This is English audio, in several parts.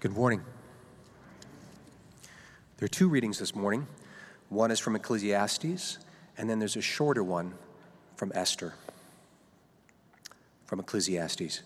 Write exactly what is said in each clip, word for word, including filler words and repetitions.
Good morning. There are two readings this morning. One is from Ecclesiastes, and then there's a shorter one from Esther. From Ecclesiastes.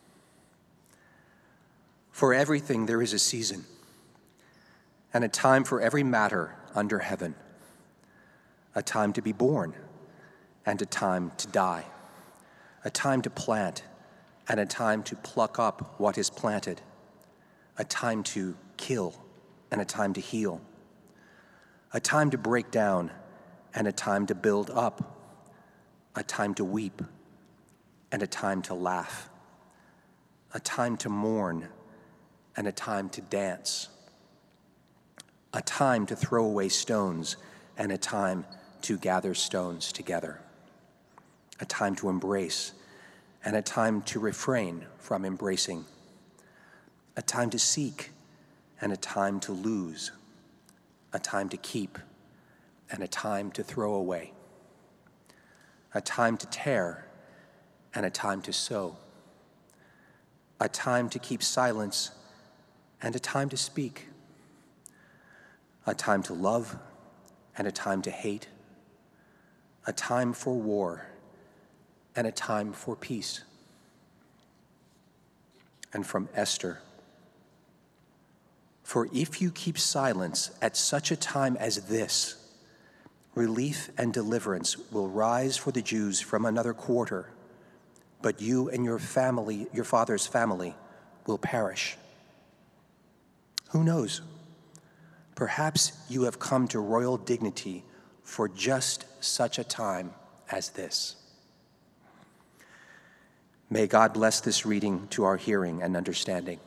For everything there is a season, and a time for every matter under heaven, a time to be born, and a time to die, a time to plant, and a time to pluck up what is planted, a time to kill, and a time to heal, a time to break down, and a time to build up, a time to weep, and a time to laugh, a time to mourn, and a time to dance, a time to throw away stones, and a time to gather stones together, a time to embrace, and a time to refrain from embracing, a time to seek, and a time to lose, a time to keep, and a time to throw away, a time to tear, and a time to sow, a time to keep silence, and a time to speak, a time to love, and a time to hate, a time for war, and a time for peace. And from Esther, for if you keep silence at such a time as this, relief and deliverance will rise for the Jews from another quarter, but you and your family, your father's family, will perish. Who knows? Perhaps you have come to royal dignity for just such a time as this. May God bless this reading to our hearing and understanding.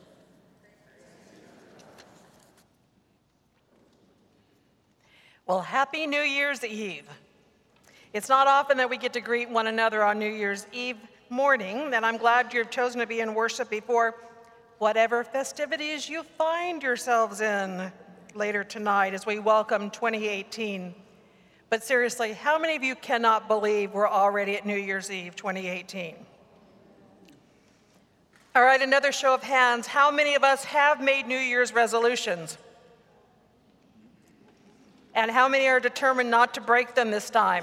Well, happy New Year's Eve. It's not often that we get to greet one another on New Year's Eve morning, and I'm glad you've chosen to be in worship before whatever festivities you find yourselves in later tonight as we welcome twenty eighteen. But seriously, how many of you cannot believe we're already at New Year's Eve twenty eighteen? All right, another show of hands. How many of us have made New Year's resolutions? And how many are determined not to break them this time?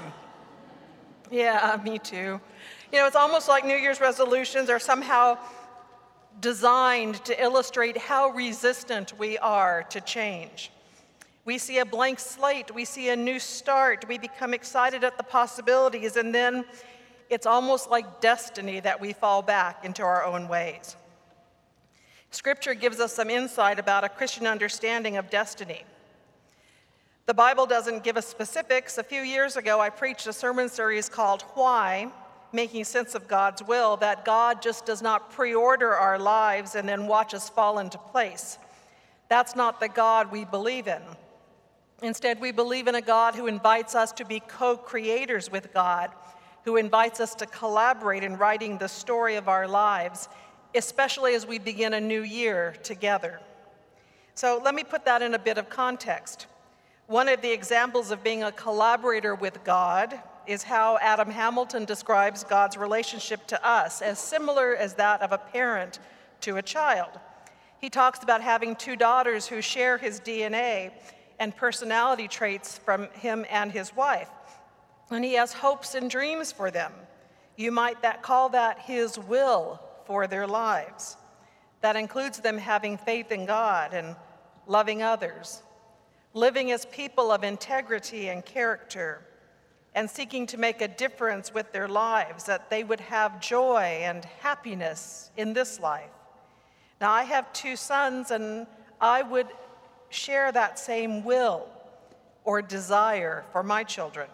Yeah, me too. You know, it's almost like New Year's resolutions are somehow designed to illustrate how resistant we are to change. We see a blank slate, we see a new start, we become excited at the possibilities, and then it's almost like destiny that we fall back into our own ways. Scripture gives us some insight about a Christian understanding of destiny. The Bible doesn't give us specifics. A few years ago, I preached a sermon series called Why? Making Sense of God's Will, that God just does not pre-order our lives and then watch us fall into place. That's not the God we believe in. Instead, we believe in a God who invites us to be co-creators with God, who invites us to collaborate in writing the story of our lives, especially as we begin a new year together. So let me put that in a bit of context. One of the examples of being a collaborator with God is how Adam Hamilton describes God's relationship to us as similar as that of a parent to a child. He talks about having two daughters who share his D N A and personality traits from him and his wife. And he has hopes and dreams for them. You might that call that his will for their lives. That includes them having faith in God and loving others, living as people of integrity and character, and seeking to make a difference with their lives, that they would have joy and happiness in this life. Now, I have two sons, and I would share that same will or desire for my children.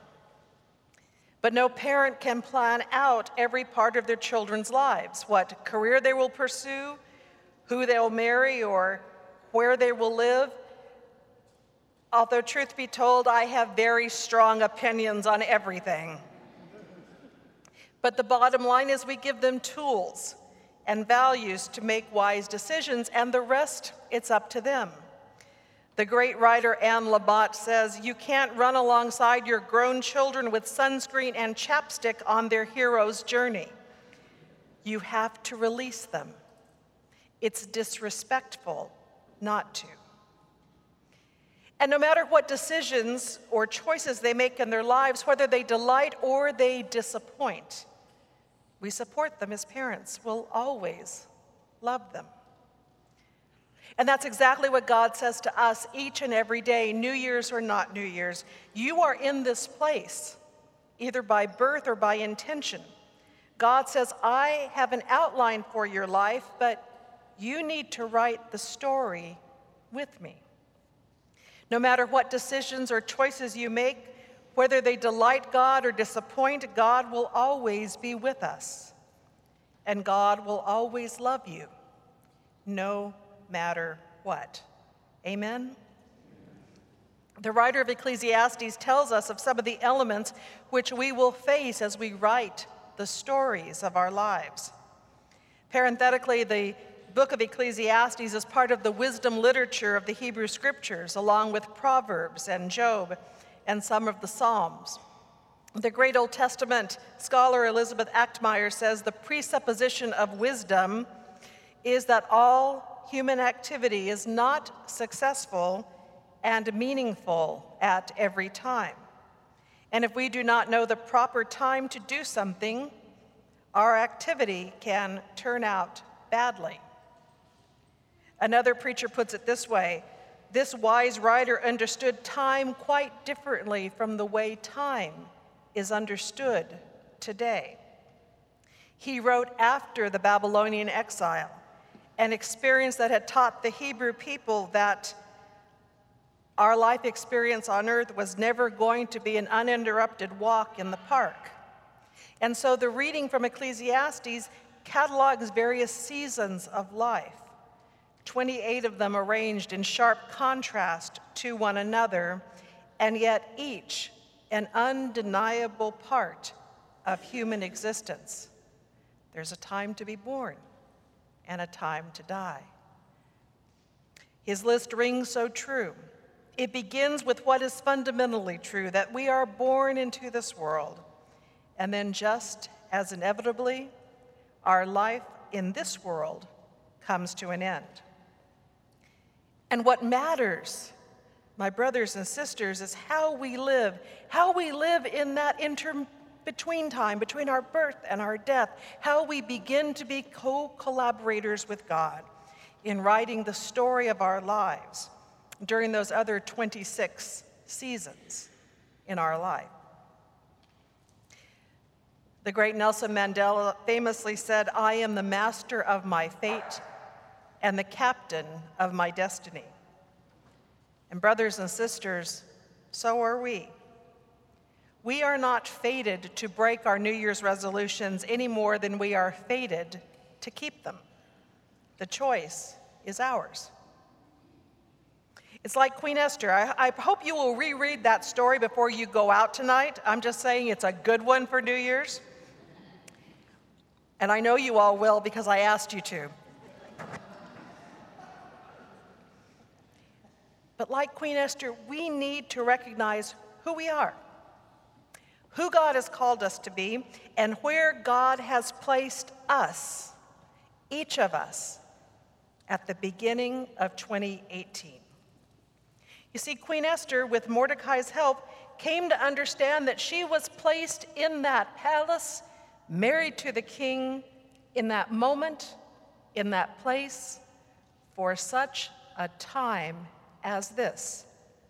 But no parent can plan out every part of their children's lives, what career they will pursue, who they'll marry, or where they will live. Although, truth be told, I have very strong opinions on everything. But the bottom line is we give them tools and values to make wise decisions, and the rest, it's up to them. The great writer Anne Lamott says, you can't run alongside your grown children with sunscreen and chapstick on their hero's journey. You have to release them. It's disrespectful not to. And no matter what decisions or choices they make in their lives, whether they delight or they disappoint, we support them as parents. We'll always love them. And that's exactly what God says to us each and every day, New Year's or not New Year's. You are in this place, either by birth or by intention. God says, I have an outline for your life, but you need to write the story with me. No matter what decisions or choices you make, whether they delight God or disappoint, God will always be with us. And God will always love you, no matter what. Amen? The writer of Ecclesiastes tells us of some of the elements which we will face as we write the stories of our lives. Parenthetically, the book of Ecclesiastes is part of the wisdom literature of the Hebrew Scriptures, along with Proverbs and Job and some of the Psalms. The great Old Testament scholar Elizabeth Actmeyer says the presupposition of wisdom is that all human activity is not successful and meaningful at every time. And if we do not know the proper time to do something, our activity can turn out badly. Another preacher puts it this way: this wise writer understood time quite differently from the way time is understood today. He wrote after the Babylonian exile, an experience that had taught the Hebrew people that our life experience on earth was never going to be an uninterrupted walk in the park. And so the reading from Ecclesiastes catalogs various seasons of life, twenty-eight of them arranged in sharp contrast to one another, and yet each an undeniable part of human existence. There's a time to be born and a time to die. His list rings so true. It begins with what is fundamentally true, that we are born into this world, and then just as inevitably, our life in this world comes to an end. And what matters, my brothers and sisters, is how we live, how we live in that inter-between time, between our birth and our death, how we begin to be co-collaborators with God in writing the story of our lives during those other twenty-six seasons in our life. The great Nelson Mandela famously said, "I am the master of my fate and the captain of my destiny." And brothers and sisters, so are we. We are not fated to break our New Year's resolutions any more than we are fated to keep them. The choice is ours. It's like Queen Esther. I, I hope you will reread that story before you go out tonight. I'm just saying it's a good one for New Year's. And I know you all will because I asked you to. But like Queen Esther, we need to recognize who we are, who God has called us to be, and where God has placed us, each of us, at the beginning of twenty eighteen. You see, Queen Esther, with Mordecai's help, came to understand that she was placed in that palace, married to the king, in that moment, in that place, for such a time as this.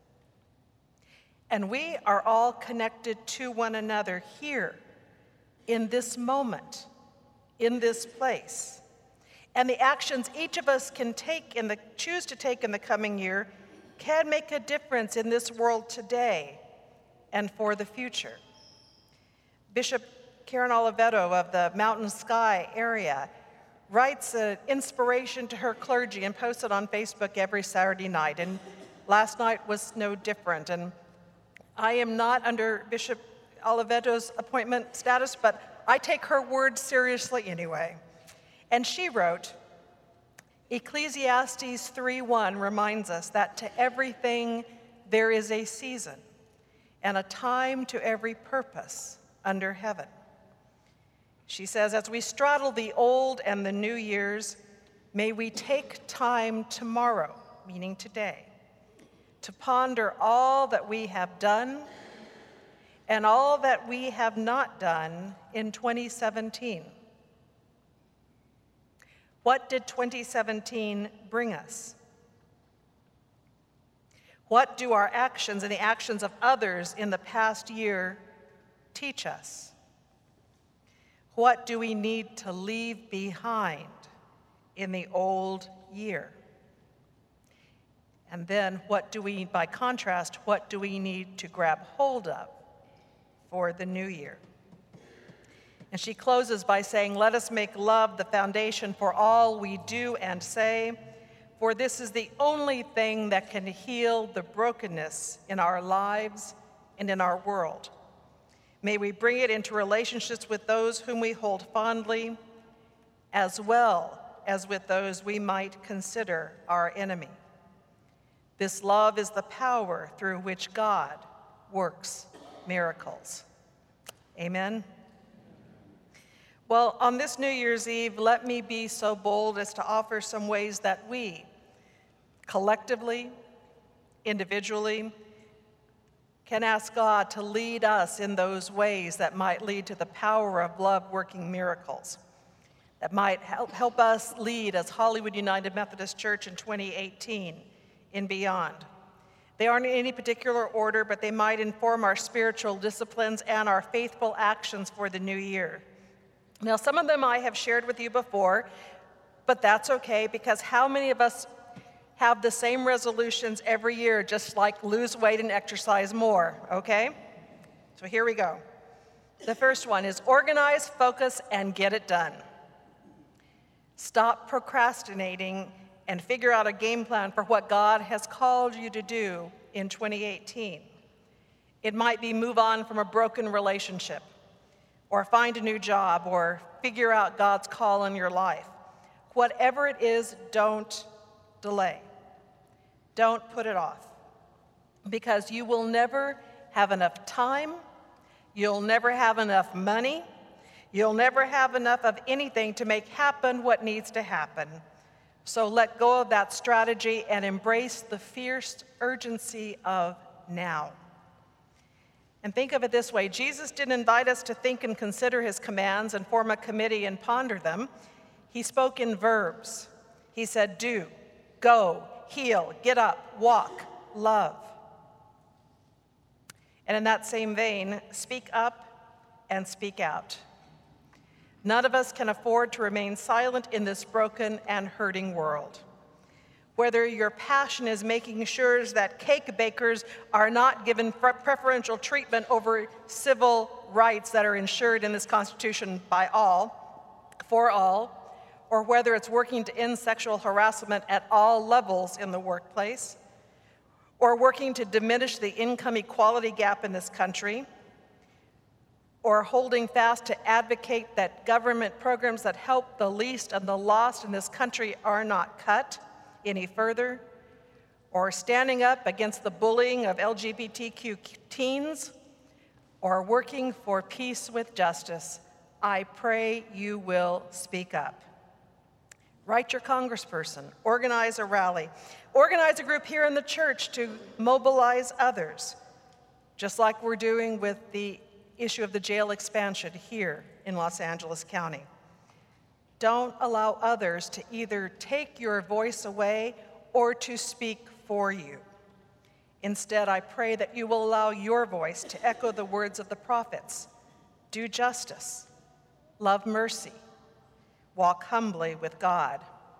And we are all connected to one another here, in this moment, in this place. And the actions each of us can take in the, choose to take in the coming year can make a difference in this world today and for the future. Bishop Karen Oliveto of the Mountain Sky area writes an inspiration to her clergy and posts it on Facebook every Saturday night. And last night was no different. And I am not under Bishop Oliveto's appointment status, but I take her word seriously anyway. And she wrote, Ecclesiastes three one reminds us that to everything there is a season and a time to every purpose under heaven. She says, as we straddle the old and the new years, may we take time tomorrow meaning today, to ponder all that we have done and all that we have not done in twenty seventeen. What did twenty seventeen bring us? What do our actions and the actions of others in the past year teach us? What do we need to leave behind in the old year? And then what do we, by contrast, what do we need to grab hold of for the new year? And she closes by saying, let us make love the foundation for all we do and say, for this is the only thing that can heal the brokenness in our lives and in our world. May we bring it into relationships with those whom we hold fondly, as well as with those we might consider our enemy. This love is the power through which God works miracles. Amen. Well, on this New Year's Eve, let me be so bold as to offer some ways that we, collectively, individually, can ask God to lead us in those ways that might lead to the power of love working miracles, that might help, help us lead as Hollywood United Methodist Church in twenty eighteen and beyond. They aren't in any particular order, but they might inform our spiritual disciplines and our faithful actions for the new year. Now, some of them I have shared with you before, but that's okay, because how many of us have the same resolutions every year, just like lose weight and exercise more, okay? So here we go. The first one is organize, focus, and get it done. Stop procrastinating and figure out a game plan for what God has called you to do in twenty eighteen. It might be move on from a broken relationship, or find a new job, or figure out God's call in your life. Whatever it is, don't delay. Don't put it off, because you will never have enough time, you'll never have enough money, you'll never have enough of anything to make happen what needs to happen. So let go of that strategy and embrace the fierce urgency of now. And think of it this way, Jesus didn't invite us to think and consider his commands and form a committee and ponder them. He spoke in verbs. He said, do, go, heal, get up, walk, love. And in that same vein, speak up and speak out. None of us can afford to remain silent in this broken and hurting world. Whether your passion is making sure that cake bakers are not given preferential treatment over civil rights that are ensured in this Constitution by all, for all, or whether it's working to end sexual harassment at all levels in the workplace, or working to diminish the income equality gap in this country, or holding fast to advocate that government programs that help the least and the lost in this country are not cut any further, or standing up against the bullying of L G B T Q teens, or working for peace with justice, I pray you will speak up. Write your congressperson, organize a rally, organize a group here in the church to mobilize others, just like we're doing with the issue of the jail expansion here in Los Angeles County. Don't allow others to either take your voice away or to speak for you. Instead, I pray that you will allow your voice to echo the words of the prophets. Do justice, love mercy, walk humbly with God.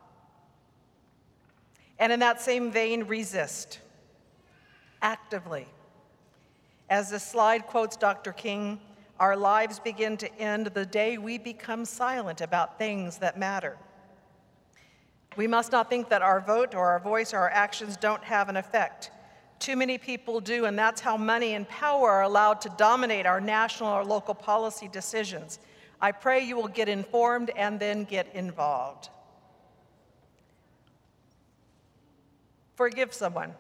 And in that same vein, resist actively. As this slide quotes Doctor King, our lives begin to end the day we become silent about things that matter. We must not think that our vote or our voice or our actions don't have an effect. Too many people do, and that's how money and power are allowed to dominate our national or local policy decisions. I pray you will get informed and then get involved. Forgive someone.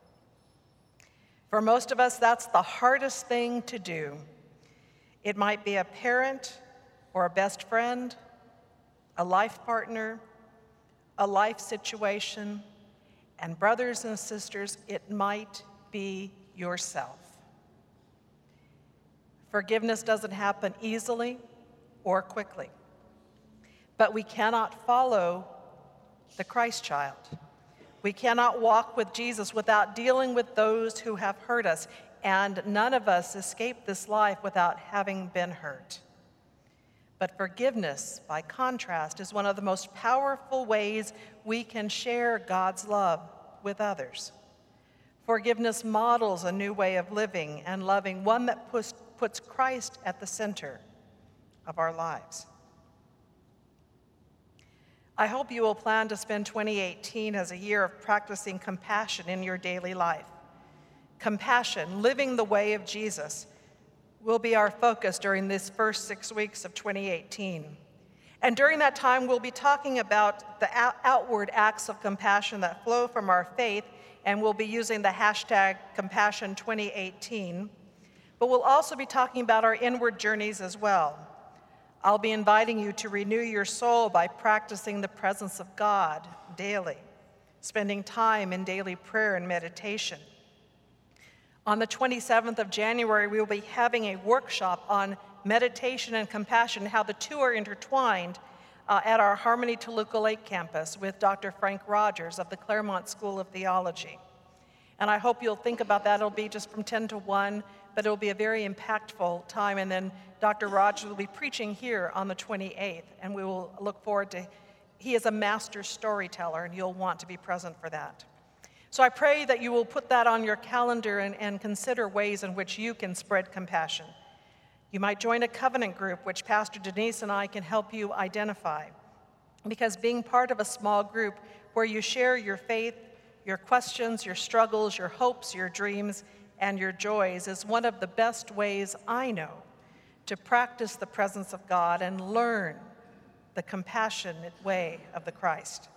For most of us, that's the hardest thing to do. It might be a parent or a best friend, a life partner, a life situation, And brothers and sisters, it might be yourself. Forgiveness doesn't happen easily or quickly, but we cannot follow the Christ child. We cannot walk with Jesus without dealing with those who have hurt us, and none of us escape this life without having been hurt. But forgiveness, by contrast, is one of the most powerful ways we can share God's love with others. Forgiveness models a new way of living and loving, one that puts, puts Christ at the center of our lives. I hope you will plan to spend twenty eighteen as a year of practicing compassion in your daily life. Compassion, living the way of Jesus, will be our focus during this first six weeks of twenty eighteen. And during that time, we'll be talking about the outward acts of compassion that flow from our faith, and we'll be using the hashtag Compassion twenty eighteen. But we'll also be talking about our inward journeys as well. I'll be inviting you to renew your soul by practicing the presence of God daily, spending time in daily prayer and meditation. On the twenty-seventh of January, we will be having a workshop on meditation and compassion, how the two are intertwined, uh, at our Harmony Toluca Lake campus with Doctor Frank Rogers of the Claremont School of Theology. And I hope you'll think about that. It'll be just from ten to one, but it'll be a very impactful time. And then Doctor Rogers will be preaching here on the twenty-eighth, and we will look forward to, he is a master storyteller, and you'll want to be present for that. So I pray that you will put that on your calendar and, and consider ways in which you can spread compassion. You might join a covenant group, which Pastor Denise and I can help you identify. Because being part of a small group where you share your faith, your questions, your struggles, your hopes, your dreams, and your joys is one of the best ways I know to practice the presence of God and learn the compassionate way of the Christ.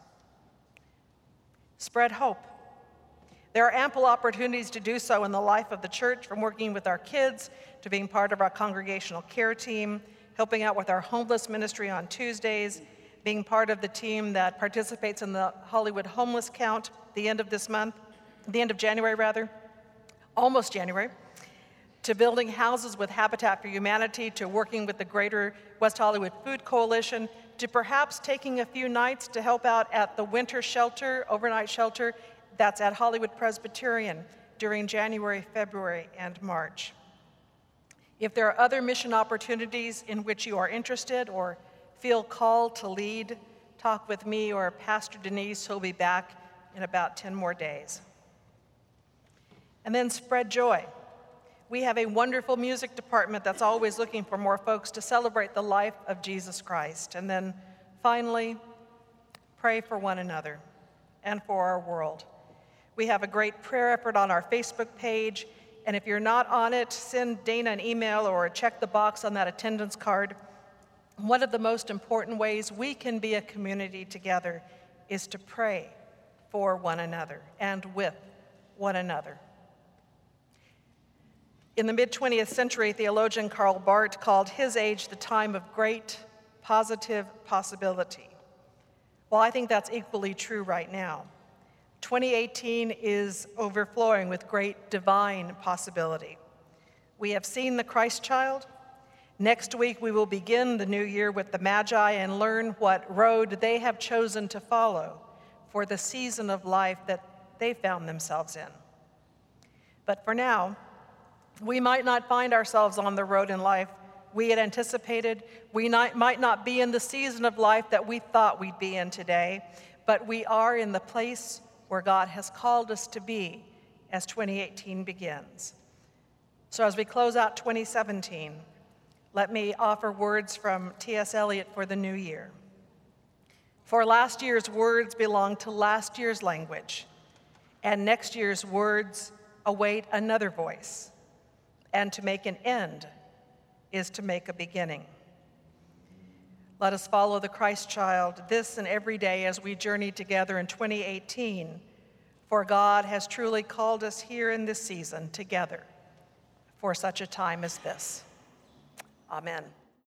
Spread hope. There are ample opportunities to do so in the life of the church, from working with our kids to being part of our congregational care team, helping out with our homeless ministry on Tuesdays, being part of the team that participates in the Hollywood Homeless Count the end of this month, the end of January rather, almost January, to building houses with Habitat for Humanity, to working with the Greater West Hollywood Food Coalition, to perhaps taking a few nights to help out at the winter shelter, overnight shelter, that's at Hollywood Presbyterian during January, February, and March. If there are other mission opportunities in which you are interested or feel called to lead, talk with me or Pastor Denise, who'll be back in about ten more days. And then spread joy. We have a wonderful music department that's always looking for more folks to celebrate the life of Jesus Christ. And then finally, pray for one another and for our world. We have a great prayer effort on our Facebook page, and if you're not on it, send Dana an email or check the box on that attendance card. One of the most important ways we can be a community together is to pray for one another and with one another. In the mid-twentieth century, theologian Karl Barth called his age the time of great positive possibility. Well, I think that's equally true right now. twenty eighteen is overflowing with great divine possibility. We have seen the Christ child. Next week, we will begin the new year with the Magi and learn what road they have chosen to follow for the season of life that they found themselves in. But for now, we might not find ourselves on the road in life we had anticipated. We not, might not be in the season of life that we thought we'd be in today, but we are in the place where God has called us to be as twenty eighteen begins. So as we close out twenty seventeen, let me offer words from T S Eliot for the new year. For last year's words belong to last year's language, and next year's words await another voice. And to make an end is to make a beginning. Let us follow the Christ child this and every day as we journey together in twenty eighteen, for God has truly called us here in this season together for such a time as this. Amen.